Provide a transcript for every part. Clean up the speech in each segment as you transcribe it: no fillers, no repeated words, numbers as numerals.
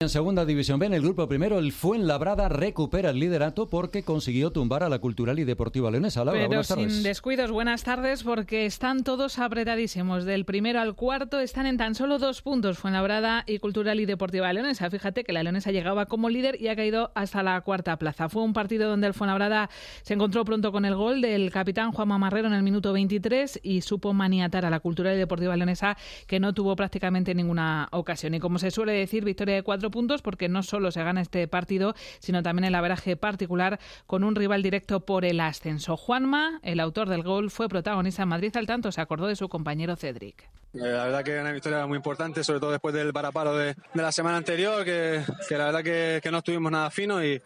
En segunda división B, en el grupo primero, el Fuenlabrada recupera el liderato porque consiguió tumbar a la Cultural y Deportiva Leonesa. Laura, pero buenas tardes. sin descuidos, buenas tardes, porque están todos apretadísimos. Del primero al cuarto están en tan solo 2 puntos Fuenlabrada y Cultural y Deportiva Leonesa. Fíjate que la Leonesa llegaba como líder y ha caído hasta la cuarta plaza. Fue un partido donde el Fuenlabrada se encontró pronto con el gol del capitán Juanma Marrero en el minuto 23 y supo maniatar a la Cultural y Deportiva Leonesa, que no tuvo prácticamente ninguna ocasión. Y como se suele decir, victoria de 4 puntos, porque no solo se gana este partido, sino también el averaje particular con un rival directo por el ascenso. Juanma, el autor del gol, fue protagonista en Madrid al tanto, se acordó de su compañero Cedric. La verdad que es una victoria muy importante, sobre todo después del varapalo de la semana anterior, que la verdad que no estuvimos nada finos y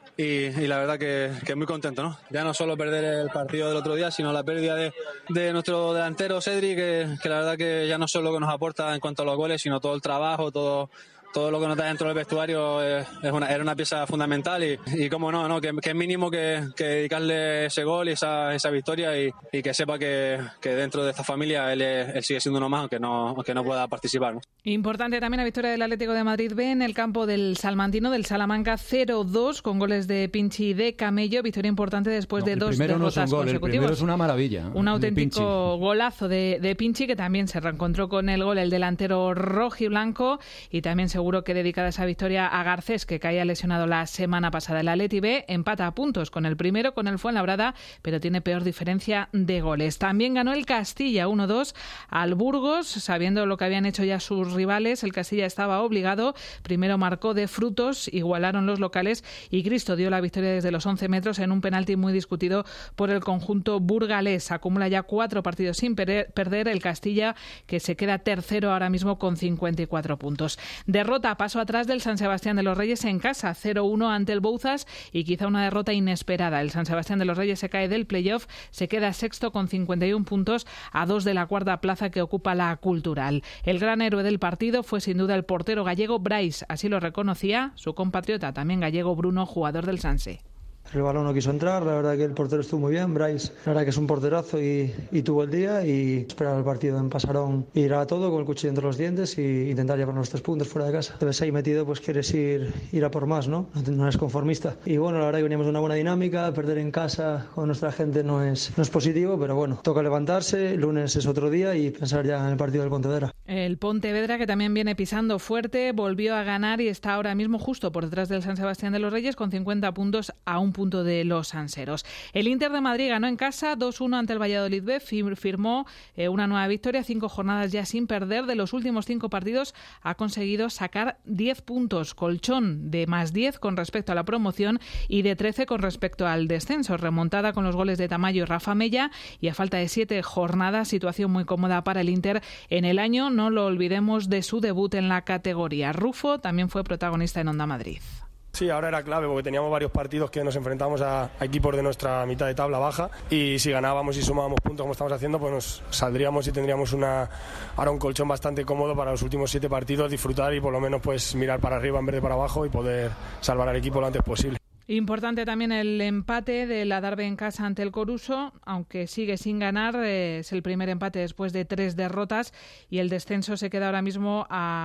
la verdad que muy contento, ¿no? Ya no solo perder el partido del otro día, sino la pérdida de nuestro delantero Cedric, que la verdad que ya no solo lo que nos aporta en cuanto a los goles, sino todo el trabajo, todo lo que nos da dentro del vestuario era una pieza fundamental y cómo no, que es mínimo que dedicarle ese gol y esa victoria y que sepa que dentro de esta familia él sigue siendo uno más, aunque no pueda participar, ¿no? Importante también la victoria del Atlético de Madrid B en el campo del Salmantino, del Salamanca 0-2 con goles de Pinchi y de Camello. Victoria importante después de 2 derrotas no es un gol, consecutivas. El primero es una maravilla. Un auténtico golazo de Pinchi, que también se reencontró con el gol el delantero rojiblanco, y también seguro que dedicada esa victoria a Garcés, que caía lesionado la semana pasada. El Atleti B empata a puntos con el primero, con el Fuenlabrada, pero tiene peor diferencia de goles. También ganó el Castilla 1-2 al Burgos, sabiendo lo que habían hecho ya sus rivales. El Castilla estaba obligado, primero marcó de Frutos, igualaron los locales y Cristo dio la victoria desde los 11 metros en un penalti muy discutido por el conjunto burgalés. Acumula ya 4 partidos sin perder el Castilla, que se queda tercero ahora mismo con 54 puntos. Derrota, paso atrás del San Sebastián de los Reyes en casa, 0-1 ante el Bouzas, y quizá una derrota inesperada. El San Sebastián de los Reyes se cae del playoff, se queda sexto con 51 puntos, a 2 de la cuarta plaza que ocupa la Cultural. El gran héroe del partido fue sin duda el portero gallego Brais, así lo reconocía su compatriota también gallego Bruno, jugador del Sanse. El balón no quiso entrar, la verdad que el portero estuvo muy bien, Brais, la verdad que es un porterazo y tuvo el día, y esperar el partido en Pasarón, ir a todo con el cuchillo entre los dientes e intentar llevarnos los 3 puntos fuera de casa. Te ves ahí metido, pues quieres ir a por más, ¿no? No eres conformista. Y bueno, la verdad que veníamos de una buena dinámica, perder en casa con nuestra gente no es positivo, pero bueno, toca levantarse, el lunes es otro día y pensar ya en el partido del Pontevedra. El Pontevedra, que también viene pisando fuerte, volvió a ganar y está ahora mismo justo por detrás del San Sebastián de los Reyes con 50 puntos a un punto de los sanseros. El Inter de Madrid ganó en casa 2-1 ante el Valladolid B, firmó una nueva victoria, 5 jornadas ya sin perder. De los últimos 5 partidos ha conseguido sacar 10 puntos, colchón de más 10 con respecto a la promoción y de 13 con respecto al descenso. Remontada con los goles de Tamayo y Rafa Mella, y a falta de 7 jornadas, situación muy cómoda para el Inter en el año, no lo olvidemos, de su debut en la categoría. Rufo también fue protagonista en Onda Madrid. Sí, ahora era clave porque teníamos varios partidos que nos enfrentábamos a equipos de nuestra mitad de tabla baja, y si ganábamos y sumábamos puntos como estamos haciendo, pues nos saldríamos y tendríamos ahora un colchón bastante cómodo para los últimos 7 partidos, disfrutar y por lo menos pues mirar para arriba en vez de para abajo y poder salvar al equipo lo antes posible. Importante también el empate del Adarve en casa ante el Coruso, aunque sigue sin ganar. Es el primer empate después de 3 derrotas, y el descenso se queda ahora mismo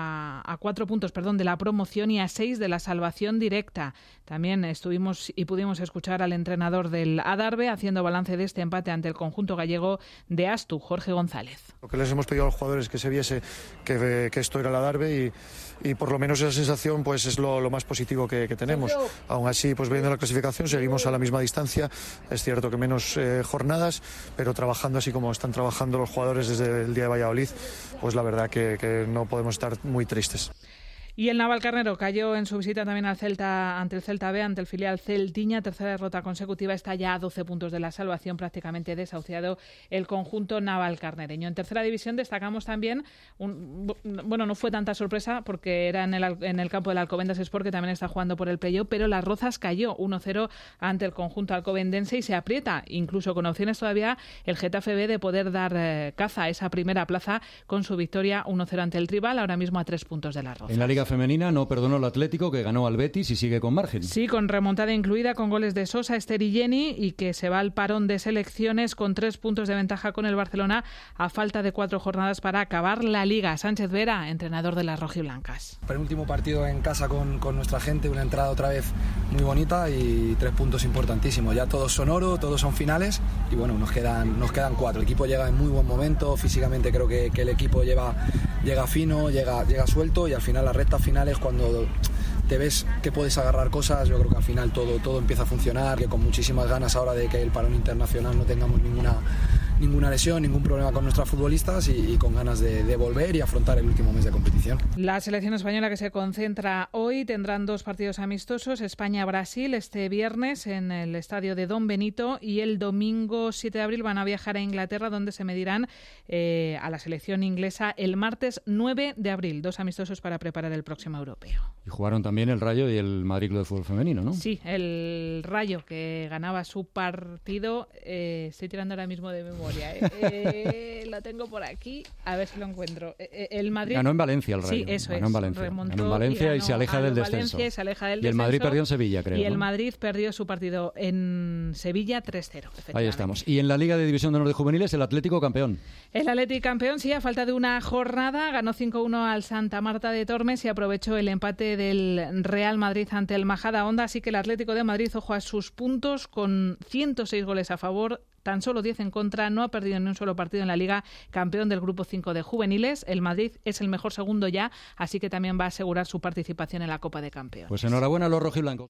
a 4 puntos, de la promoción y a 6 de la salvación directa. También estuvimos y pudimos escuchar al entrenador del Adarve haciendo balance de este empate ante el conjunto gallego de Astu, Jorge González. Lo que les hemos pedido a los jugadores que se viese que esto era el Adarve, y por lo menos esa sensación pues es lo más positivo que tenemos. Aún así, pues viendo la clasificación, seguimos a la misma distancia. Es cierto que menos jornadas, pero trabajando así como están trabajando los jugadores desde el día de Valladolid, pues la verdad que no podemos estar muy tristes. Y el Navalcarnero cayó en su visita también al Celta, ante el Celta B, ante el filial Celtiña, tercera derrota consecutiva, está ya a 12 puntos de la salvación, prácticamente desahuciado el conjunto navalcarnereño. En tercera división destacamos también, no fue tanta sorpresa porque era en el campo del Alcobendas Sport, que también está jugando por el playoff, pero Las Rozas cayó 1-0 ante el conjunto alcobendense y se aprieta, incluso con opciones todavía, el Getafe B de poder dar caza a esa primera plaza con su victoria 1-0 ante el Tribal, ahora mismo a 3 puntos de Las Rozas. En la Liga Liga Femenina no perdonó el Atlético, que ganó al Betis y sigue con margen. Sí, con remontada incluida, con goles de Sosa, Ester y Jenny, y que se va al parón de selecciones con 3 puntos de ventaja con el Barcelona a falta de 4 jornadas para acabar la Liga. Sánchez Vera, entrenador de las rojiblancas. Penúltimo partido en casa con nuestra gente, una entrada otra vez muy bonita y 3 puntos importantísimos. Ya todos son oro, todos son finales y bueno, nos quedan 4. El equipo llega en muy buen momento, físicamente creo que el equipo llega fino, llega suelto y al final las rectas finales cuando te ves que puedes agarrar cosas, yo creo que al final todo empieza a funcionar, que con muchísimas ganas ahora de que el parón internacional no tengamos ninguna lesión, ningún problema con nuestras futbolistas y con ganas de volver y afrontar el último mes de competición. La selección española que se concentra hoy tendrán 2 partidos amistosos, España-Brasil este viernes en el estadio de Don Benito y el domingo 7 de abril van a viajar a Inglaterra donde se medirán a la selección inglesa el martes 9 de abril, 2 amistosos para preparar el próximo europeo. Y jugaron también el Rayo y el Madrid Club de Fútbol Femenino, ¿no? Sí, el Rayo que ganaba su partido, estoy tirando ahora mismo de memoria. Lo tengo por aquí, a ver si lo encuentro. El Madrid ganó en Valencia el Rayo. Sí, eso ganó en Valencia. Ganó en Valencia y se aleja del descenso. Y el Madrid perdió en Sevilla, creo. Y el Madrid perdió su partido en Sevilla 3-0. Ahí estamos. Y en la Liga de División de Honor de Juveniles, el Atlético campeón. El Atlético campeón, sí, a falta de una jornada, ganó 5-1 al Santa Marta de Tormes y aprovechó el empate del Real Madrid ante el Majadahonda, así que el Atlético de Madrid, ojo a sus puntos, con 106 goles a favor, tan solo 10 en contra, no ha perdido ni un solo partido en la Liga, campeón del Grupo 5 de juveniles. El Madrid es el mejor segundo ya, así que también va a asegurar su participación en la Copa de Campeones. Pues enhorabuena a los rojiblancos.